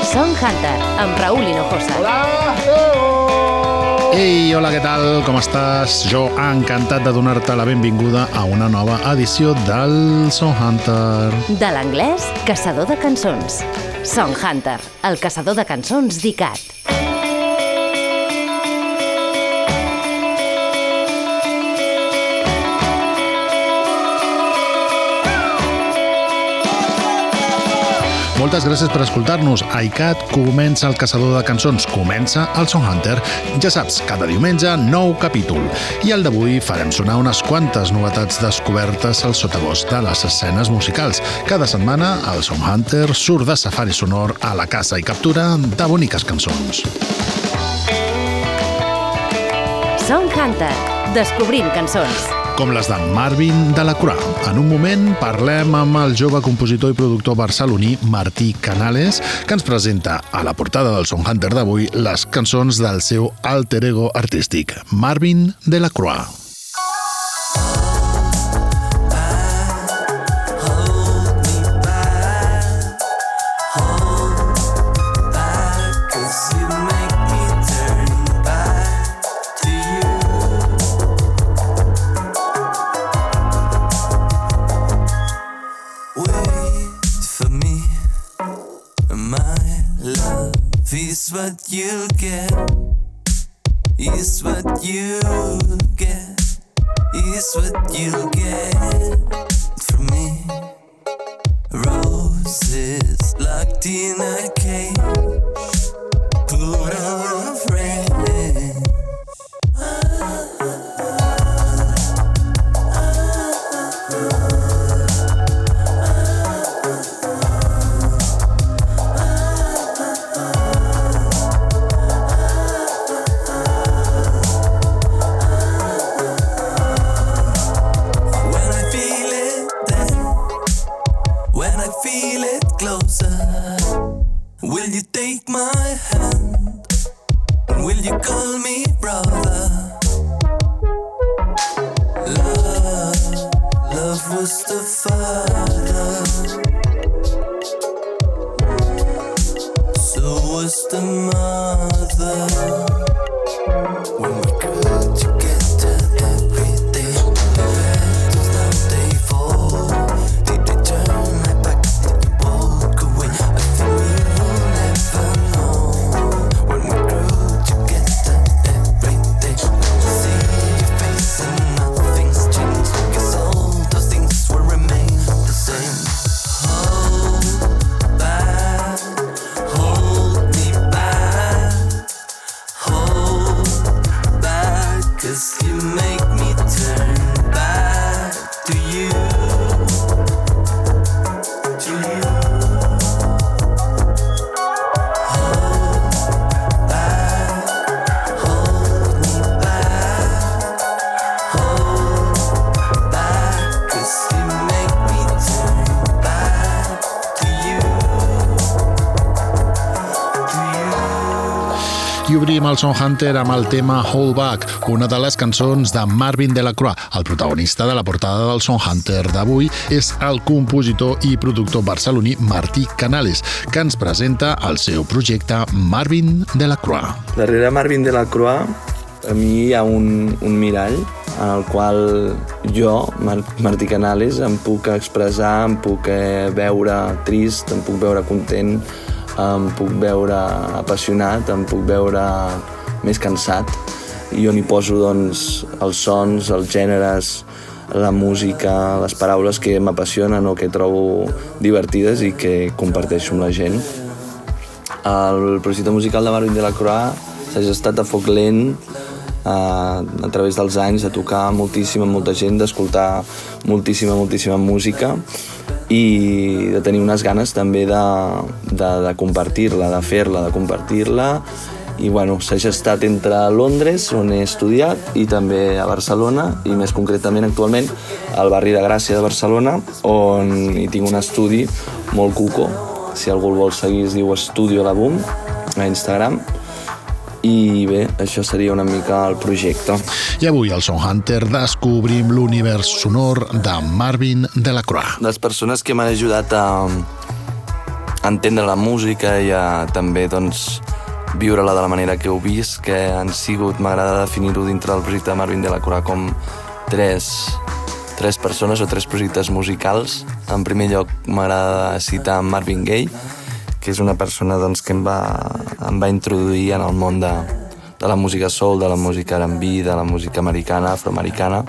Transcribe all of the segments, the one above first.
Song Hunter, amb Raúl Hinojosa. Ei, hola, què tal? Com estàs? Jo encantat de donar-te la benvinguda a una nova edició del Song Hunter. De l'anglès, caçador de cançons. Song Hunter, el caçador de cançons d'ICAT. Moltes gràcies per escoltar-nos. A ICAT comença el caçador de cançons, comença el Song Hunter. Ja saps, cada diumenge, nou capítol. I el d'avui farem sonar unes quantes novetats descobertes al sotabosc de les escenes musicals. Cada setmana, el Song Hunter surt de safari sonor a la caça i captura de boniques cançons. Song Hunter, descobrint cançons. Com les de Marvin Delacroix. En un moment parlem amb el jove compositor i productor barceloní Martí Canales, que ens presenta a la portada del Song Hunter d'avui les cançons del seu alter ego artístic, Marvin Delacroix. Is what you get, is what you get, is what you get from me. Roses locked in a cage, put on a frame. Will you take my hand? Will you call me brother? Love was the father, so was the mother. When we grew together every day, the petals now they fall. Did they turn my back? Did you walk away? I feel you'll never know. When we grew together every day, I see your face and nothing's changed. Guess all those things will remain the same. Hold back, hold me back, hold back, 'cause you make me turn back to you, to you. Hold back, hold me back, hold back, 'cause you make me turn back to you, to you. I obrim el Song Hunter amb el tema Hold Back, una de les cançons de Marvin Delacroix. El protagonista de la portada del Song Hunter d'avui és el compositor i productor barceloní Martí Canales, que ens presenta el seu projecte Marvin Delacroix. Darrere Marvin Delacroix, a mi hi ha un mirall en el qual jo, Martí Canales, em puc expressar, em puc veure trist, em puc veure content, em puc veure apassionat, em puc veure més cansat. I jo n'hi poso doncs, els sons, els gèneres, la música, les paraules que m'apassionen o que trobo divertides i que comparteixo amb la gent. El projecte musical de Marvin Delacroix s'ha gestat a foc lent a través dels anys, de tocar molta gent, d'escoltar moltíssima música i de tenir unes ganes també de compartir-la, de fer-la, de compartir-la. I bueno, s'ha gestat entre Londres, on he estudiat, i també a Barcelona, i més concretament actualment al barri de Gràcia de Barcelona, on hi tinc un estudi molt cuco. Si algú el vol seguir es diu Estudio La Boom a Instagram. I bé, això seria una mica el projecte. I avui al Song Hunter descobrim l'univers sonor de Marvin Delacroix. Les persones que m'han ajudat entendre la música i a també doncs, viure-la de la manera que heu vist, que han sigut, m'agrada definir-ho dintre del projecte de Marvin de la Croix com tres persones o tres projectes musicals. En primer lloc m'agrada citar Marvin Gaye, que és una persona doncs, que em va introduir en el món de la música soul, de la música R&B, de la música americana, afroamericana.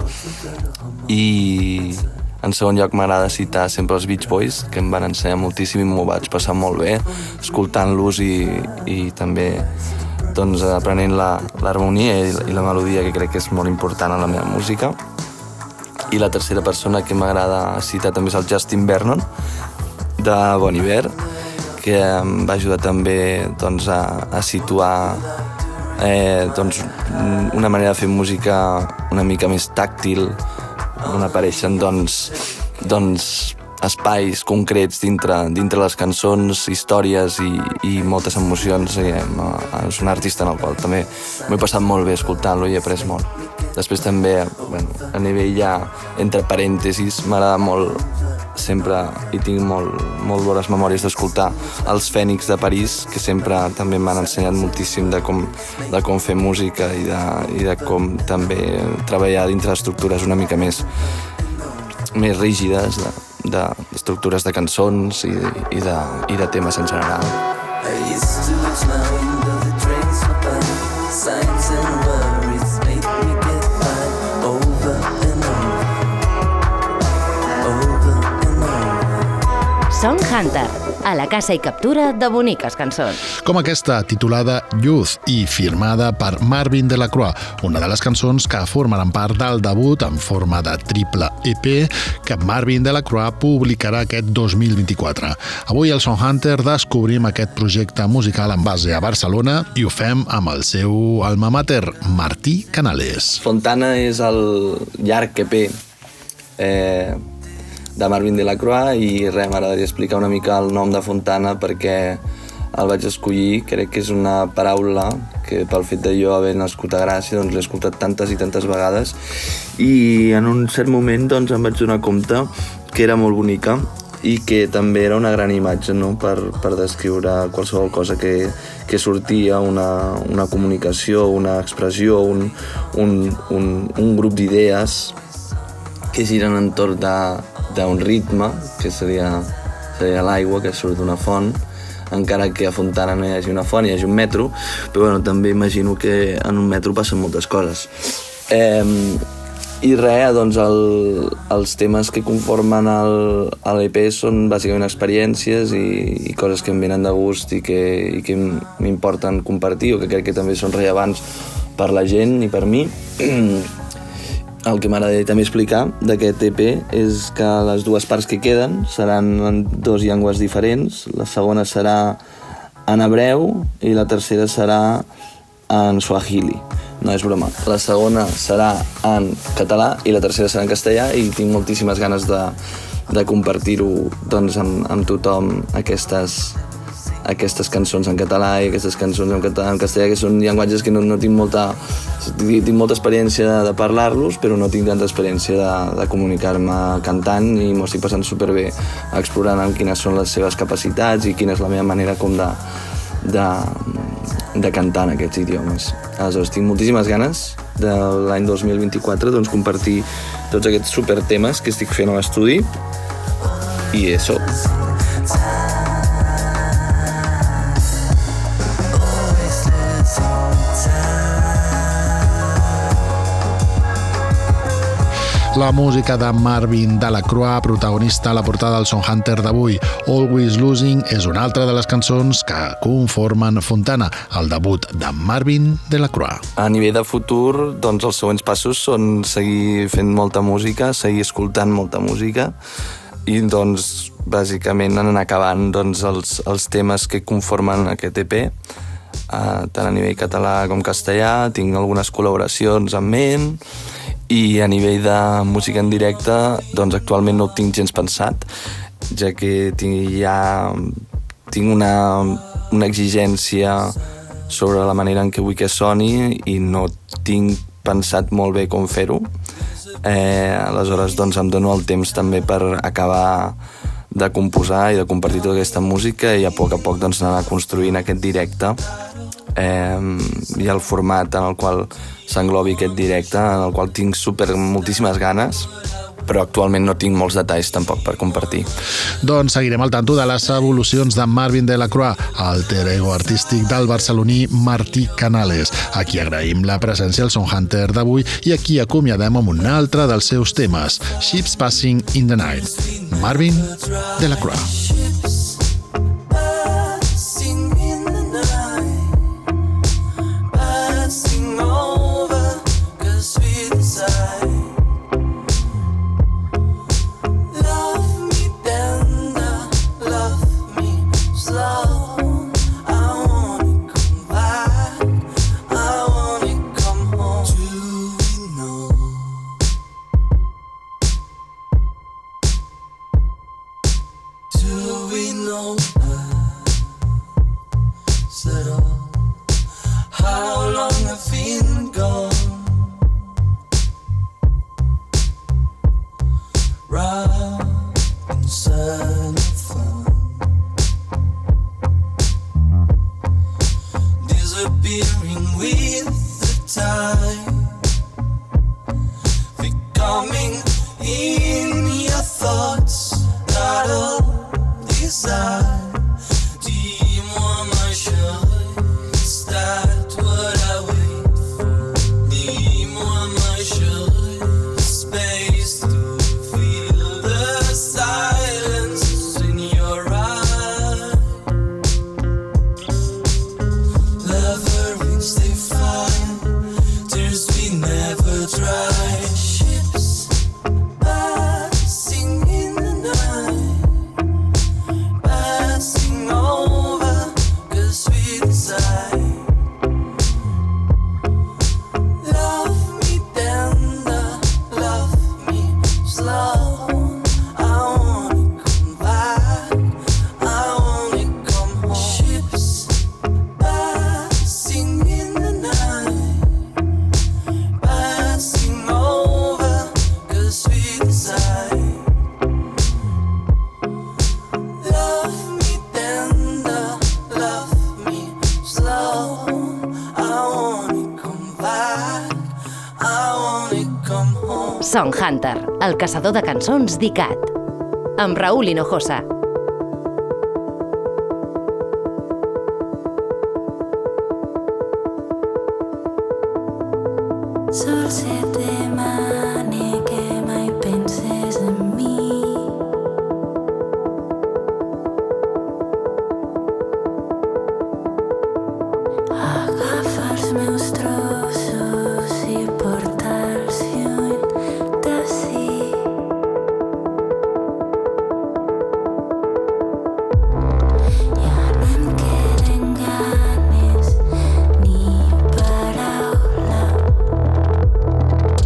I en segon lloc m'agrada citar sempre els Beach Boys, que em van ensenyar moltíssim i m'ho vaig passar molt bé escoltant-los i també doncs, aprenent l'harmonia i la melodia, que crec que és molt important en la meva música. I la tercera persona que m'agrada citar també és el Justin Vernon, de Bon Iver, que em va ajudar també doncs, a situar doncs, una manera de fer música una mica més tàctil, on apareixen doncs, espais concrets dintre les cançons, històries i moltes emocions. És un artista en el qual també m'ho he passat molt bé escoltant-lo i he après molt. Després també, a nivell ja entre parèntesis, m'agrada molt sempre, i tinc molt bones memòries d'escoltar els Fènix de París, que sempre també m'han ensenyat moltíssim de com fer música i de com també treballar dintre d'estructures una mica més rígides, d'estructures de cançons i de temes en general. I used to lose my window, the trains were by. Signs and worries made me get by. Over and over and over. Song Hunter, a la caça i captura de boniques cançons. Com aquesta, titulada Youth i firmada per Marvin de la Croix, una de les cançons que formaran part del debut en forma de triple EP que Marvin de la Croix publicarà aquest 2024. Avui al Song Hunter descobrim aquest projecte musical en base a Barcelona i ho fem amb el seu alma mater, Martí Canales. Fontana és el llarg EP de Marvin de la Croix i m'agradaria explicar una mica el nom de Fontana perquè el vaig escollir. Crec que és una paraula que pel fet de jo haver nascut a Gràcia doncs l'he escoltat tantes i tantes vegades i en un cert moment doncs em vaig donar compte que era molt bonica i que també era una gran imatge, no? per descriure qualsevol cosa que sortia, una comunicació, una expressió, un grup d'idees que giren entorn d'un ritme, que seria l'aigua que surt d'una font, encara que a Fontana no hi hagi una font, hi hagi un metro, però també imagino que en un metro passen moltes coses. I doncs els temes que conformen l'EP són bàsicament experiències i coses que em venen de gust i que m'importen compartir o que crec que també són rellevants per la gent i per mi. El que m'agradaria també explicar d'aquest EP és que les dues parts que queden seran en dues llengües diferents. La segona serà en hebreu i la tercera serà en swahili. No és broma. La segona serà en català i la tercera serà en castellà i tinc moltíssimes ganes de compartir-ho doncs, amb tothom aquestes cançons en català i aquestes cançons en castellà, que són llenguatges que no tinc molta experiència de parlar-los, però no tinc tanta experiència de comunicar-me cantant i m'ho estic passant superbé explorant quines són les seves capacitats i quina és la meva manera com de cantar en aquests idiomes. Aleshores, tinc moltíssimes ganes de l'any 2024 doncs, compartir tots aquests supertemes que estic fent a l'estudi i això. La música de Marvin de la Croix, protagonista a la portada del Song Hunter d'avui. Always Losing és una altra de les cançons que conformen Fontana, el debut de Marvin de la Croix. A nivell de futur, doncs els següents passos són seguir fent molta música, seguir escoltant molta música i doncs bàsicament anar acabant doncs, els temes que conformen aquest EP, tant a nivell català com castellà. Tinc algunes col·laboracions en ment i a nivell de música en directe doncs actualment no ho tinc gens pensat, ja que tinc una exigència sobre la manera en què vull que soni i no tinc pensat molt bé com fer-ho. Aleshores doncs em dono el temps també per acabar de composar i de compartir tota aquesta música i a poc doncs, anar construint aquest directe i el format en el qual s'englobi aquest directe, en el qual tinc moltíssimes ganes, però actualment no tinc molts detalls tampoc per compartir. Doncs seguirem al tanto de les evolucions de Marvin Delacroix, alter ego artístic del barceloní Martí Canales. Aquí agraïm la presència al Song Hunter d'avui i aquí acomiadem amb un altre dels seus temes, Ships Passing in the Night. Marvin Delacroix. Song Hunter, el caçador de cançons d'ICAT, amb Raúl Hinojosa. Sol se demane que mai penses en mi. Agafa els meus trossos i porta'ls lluny d'ací. Ja no em queden ganes ni paraula.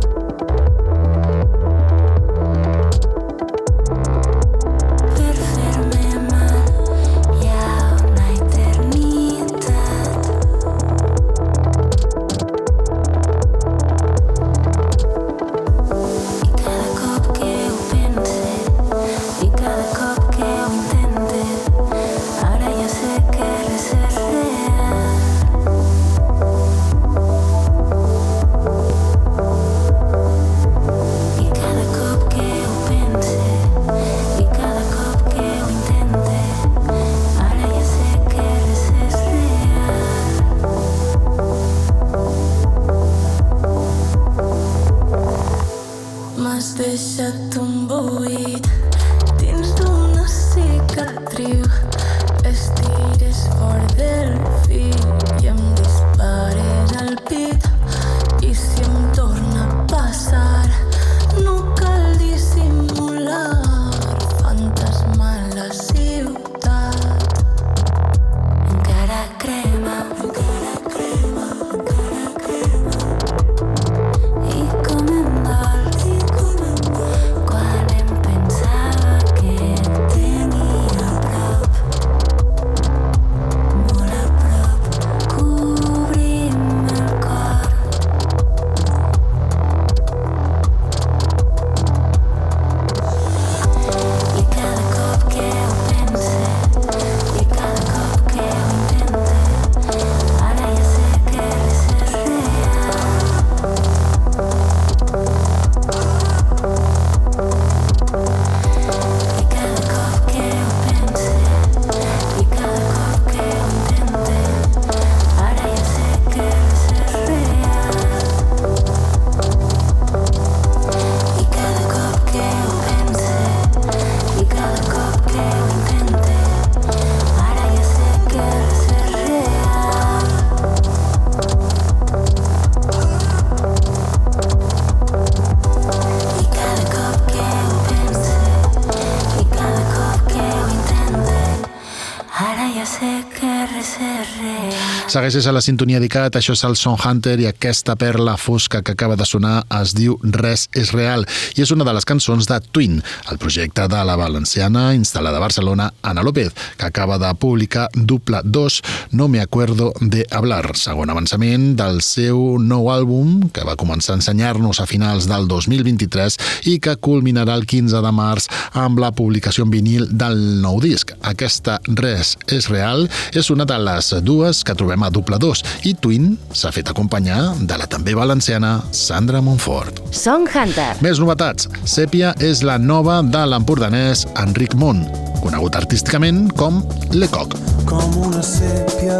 ya sé que res és real. Segueixes a la sintonia d'ICAT, això és el Son Hunter i aquesta perla fosca que acaba de sonar es diu Res és real i és una de les cançons de Twin, el projecte de la valenciana instal·lada a Barcelona, Ana López, que acaba de publicar Dupla 2, No me acuerdo de hablar, segon avançament del seu nou àlbum que va començar a ensenyar-nos a finals del 2023 i que culminarà el 15 de març amb la publicació en vinil del nou disc. Aquesta Res és real és una de les dues que trobem a Dupla 2 i Twin s'ha fet acompanyar de la també valenciana Sandra Montfort. Song Hunter. Més novetats. Sèpia és la nova de l'empordanès Enric Mont, conegut artísticament com Lecoq. Com una sèpia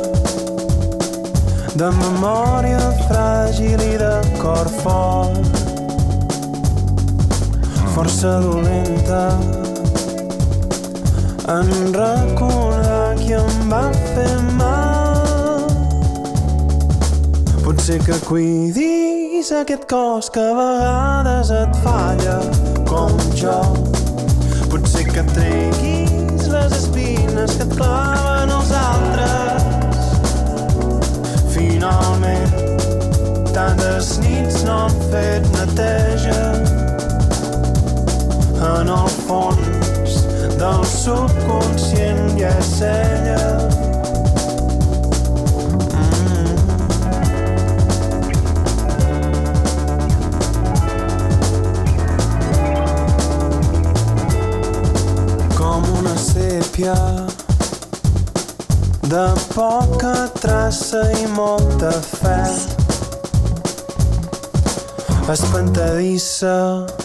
de memòria fràgil i de cor fort, força dolenta en recordar qui em va fer mal. Potser que cuidis aquest cos que a vegades et falla com jo. Potser que treguis les espines que et claven els altres. Finalment, tantes nits no han fet neteja en el fons del subconscient i és ella. Com una sèpia de poca traça i molta fe, espantadissa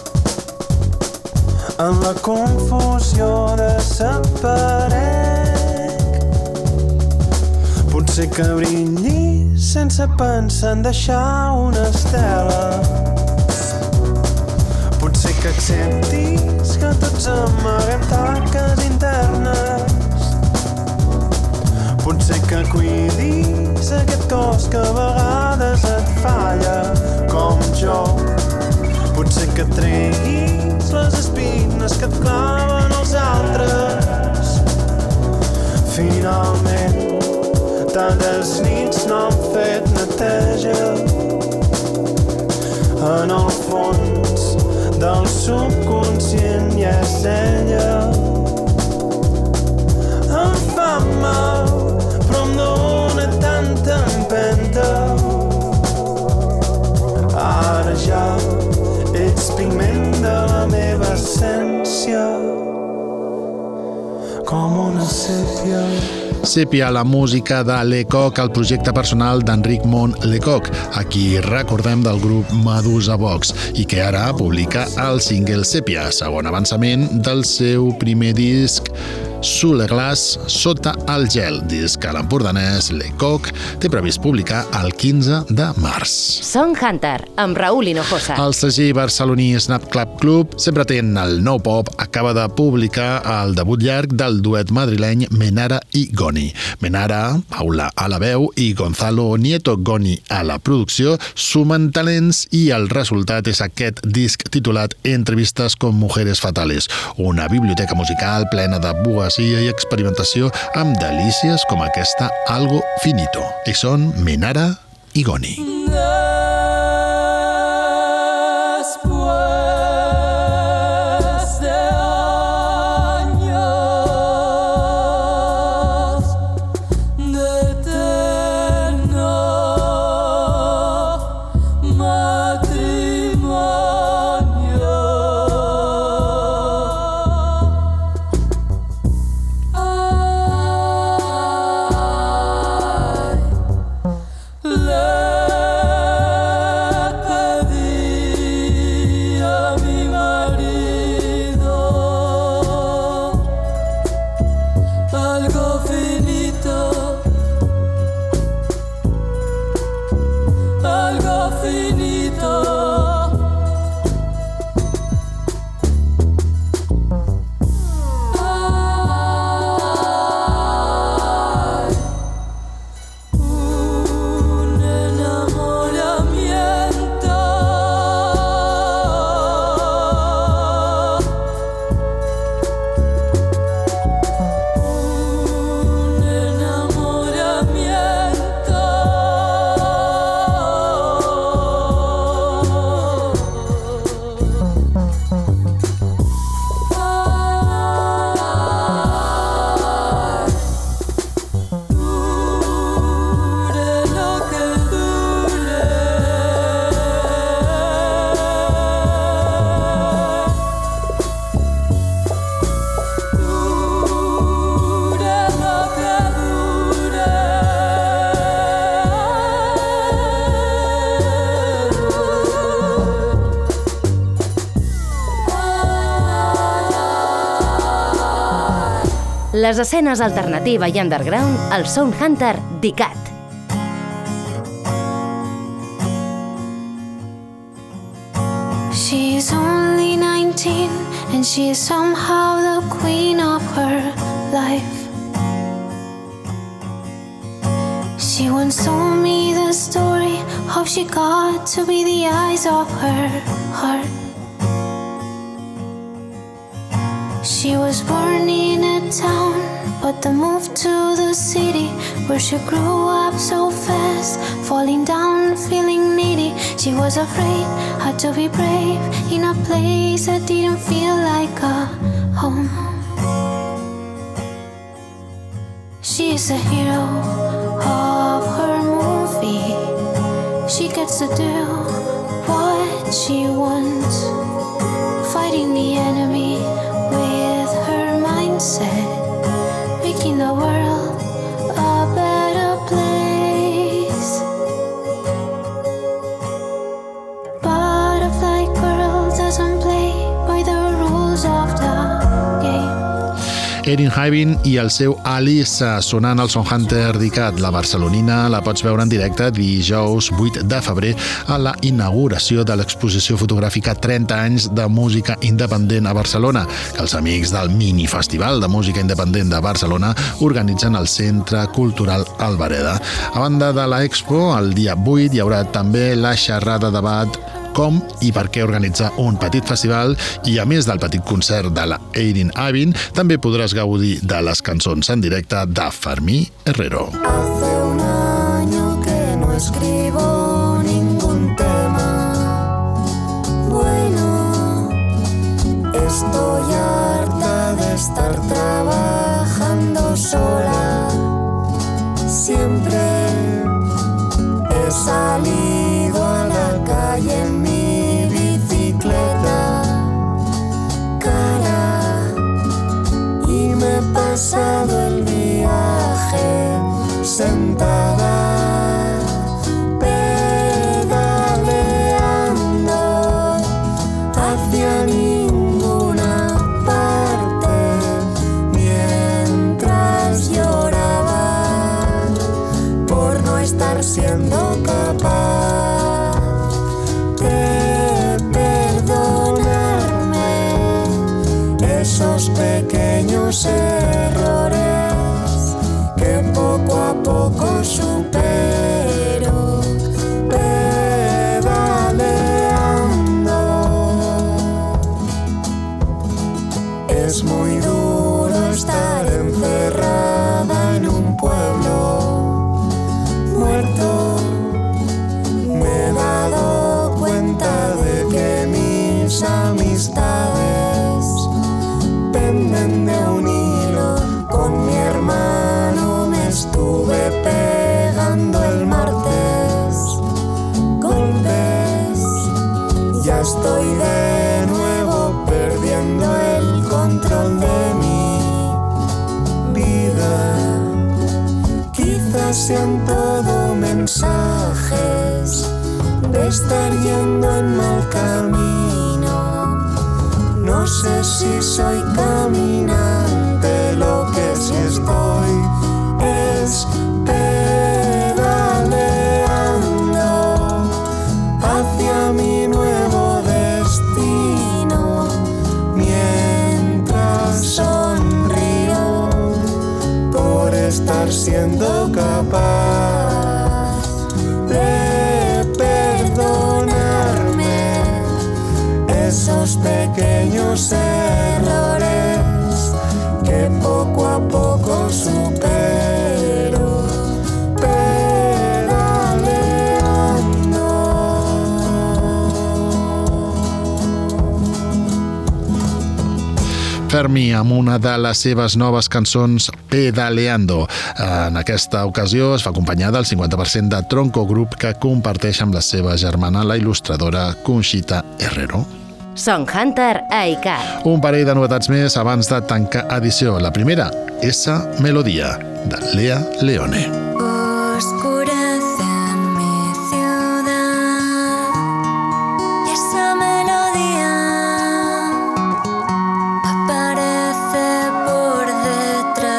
en la confusió de sa paret. Potser que brillis sense pensar en deixar una estela. Potser que acceptis que tots amaguem taques internes. Potser que cuidis aquest cos que a vegades et falla com jo. Potser que treguis les espines que et claven els altres. Finalment, tantes nits no han fet neteja en el fons del subconscient i és ella. Em fa mal, però em dóna tanta empenta. Ara ja ets pigment de la meva essència, com una sèpia. Sèpia, la música de Lecoq, el projecte personal d'Enric Mont Lecoq, a qui recordem del grup Medusa Vox i que ara publica el single Sèpia, segon avançament del seu primer disc Sous le glaç, sota el gel, disc que l'empordanès Lecoq té previst publicar el 15 de març. Song Hunter, amb Raúl Hinojosa. El segell barceloní Snap Club Club, sempre ten el nou pop, acaba de publicar el debut llarg del duet madrileny Menara i Goni. Menara, Paula a la veu i Gonzalo Nieto Goni a la producció sumen talents i el resultat és aquest disc titulat Entrevistas con mujeres fatales, una biblioteca musical plena de poesia i experimentació amb delícies com aquesta Algo Finito. I són Menara i Goni. Love Les escenes alternativa i underground al Sound Hunter d'ICAT. She's only 19 and she is somehow the queen of her life. She once told me the story how she got to be the eyes of her heart. She was born in a town, but then moved to the city where she grew up so fast, falling down, feeling needy. She was afraid, had to be brave in a place that didn't feel like a home. She is a hero of her movie. She gets to do what she wants, fighting the enemy with her mindset, making the world a better place. Butterfly girl doesn't play by the rules of the game. Erin Hyvin i el seu Alice sonant al Sound Hunter d'ICAT. La barcelonina la pots veure en directe dijous 8 de febrer a la inauguració de l'exposició fotogràfica 30 anys de música independent a Barcelona, que els amics del Mini Festival de Música Independent de Barcelona organitzen al Centre Cultural Albareda. A banda de l'Expo, el dia 8 hi haurà també la xerrada debat com i per què organitzar un petit festival, i a més del petit concert de la Erin Hyvin, també podràs gaudir de les cançons en directe de Fermí Herrero. Hace un año que no escribo ningún tema. Bueno, estoy harta de estar trabajando sola. Siempre he salido a la calle en mi bicicleta cara y me he pasado el viaje sentada pedaleando hacia ninguna parte mientras lloraba por no estar siendo capaz de perdonarme esos pequeños errores que poco a poco supero pedaleando. Es muy duro estar encerrada en un pueblo muerto. Me he dado cuenta de que mis amistades penden de un hilo. Con mi hermano me estuve pegando el martes golpes. Ya estoy de nuevo perdiendo el control de mi vida. Quizás sean todo mensajes de estar yendo en mal camino. No sé si soy caminante, lo que sí estoy es pedaleando hacia mi nuevo destino mientras sonrío por estar siendo capaz de perdonarme esos pequeños errores que poco a poco supero pedaleando. Fermi amb una de les seves noves cançons Pedaleando. En aquesta ocasió es fa acompanyar del 50% de Tronco Group, que comparteix amb la seva germana, la il·lustradora Conxita Herrero. Sound Hunter a ICAT. Un parell de novetats més abans de tancar edició. La primera, Esa Melodía, de Lea Leone. Oscurece en mi ciudad y esa melodía aparece por detrás.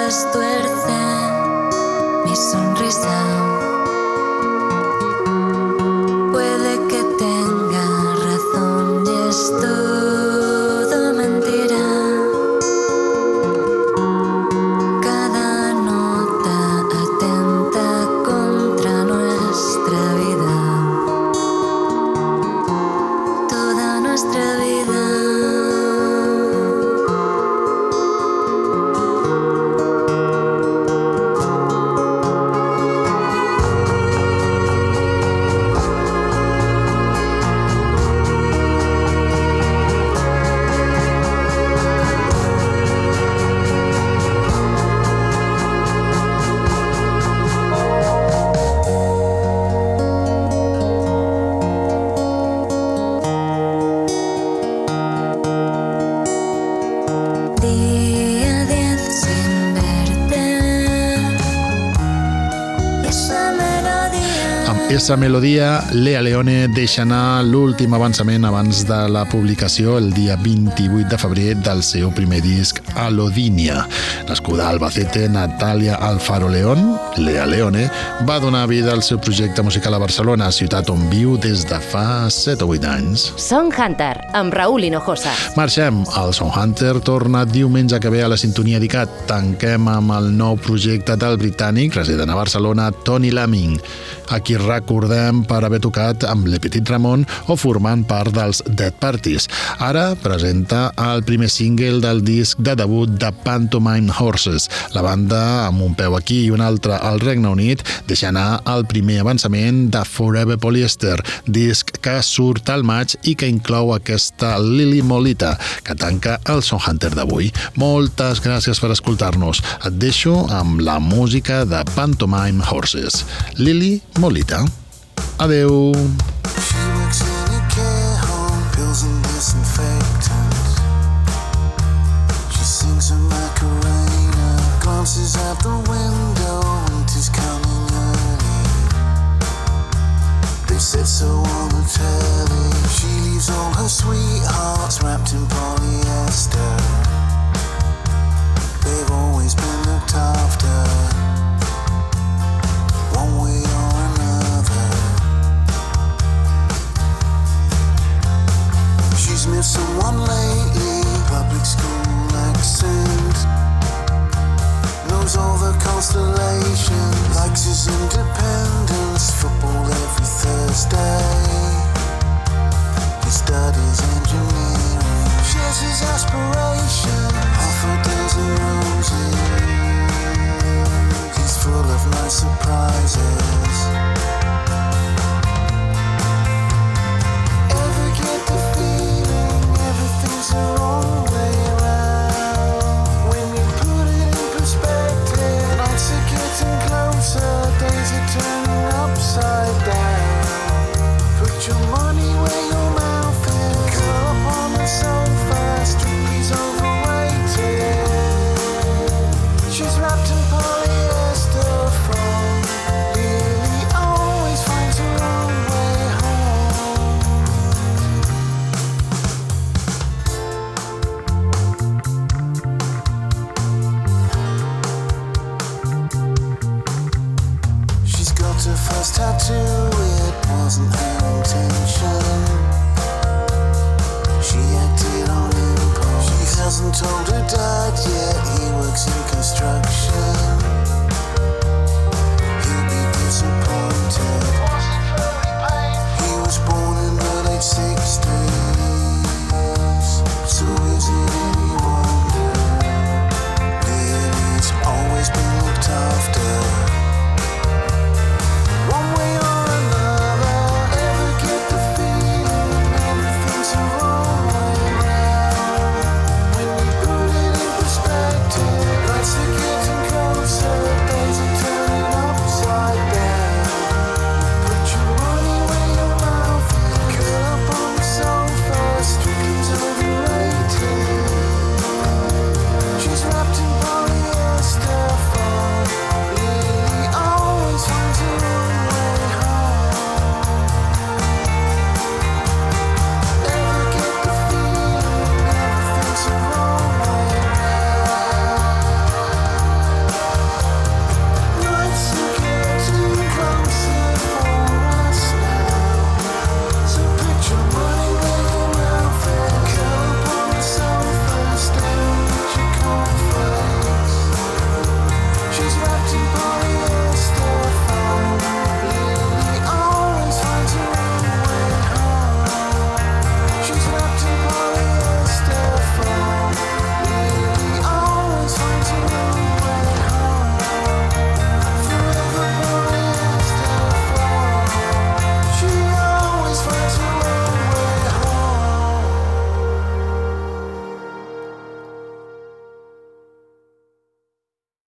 Esa melodia, Lea Leone deixa anar l'últim avançament abans de la publicació el dia 28 de febrer del seu primer disc, Alodinia. Nascuda a Albacete, Natalia Alfaro León, Lea Leone, va donar vida al seu projecte musical a Barcelona, ciutat on viu des de fa 7 o 8 anys. Song Hunter, amb Raúl Hinojosa. Marxem. El Song Hunter torna diumenge que ve a la sintonia d'ICAT. Tanquem amb el nou projecte del britànic, resident a Barcelona, Tony Lamming, a qui recordem per haver tocat amb Le Petit Ramon o formant part dels Dead Parties. Ara presenta el primer single del disc de debut de Pantomime Horses. La banda, amb un peu aquí i un altre al Regne Unit, deixa anar el primer avançament de Forever Polyester, disc que surt al maig i que inclou aquesta Lily Molita, que tanca el Song Hunter d'avui. Moltes gràcies per escoltar-nos. Et deixo amb la música de Pantomime Horses. Lily Molita. Adeu. She works in a care home, pills and disinfectants. She sings a Macarena, glances